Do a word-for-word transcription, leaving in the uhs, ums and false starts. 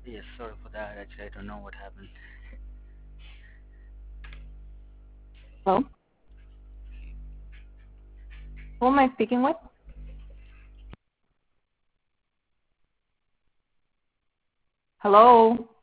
Yes, sorry for that. Actually, I don't know what happened. Hello? Who am I speaking with? Hello?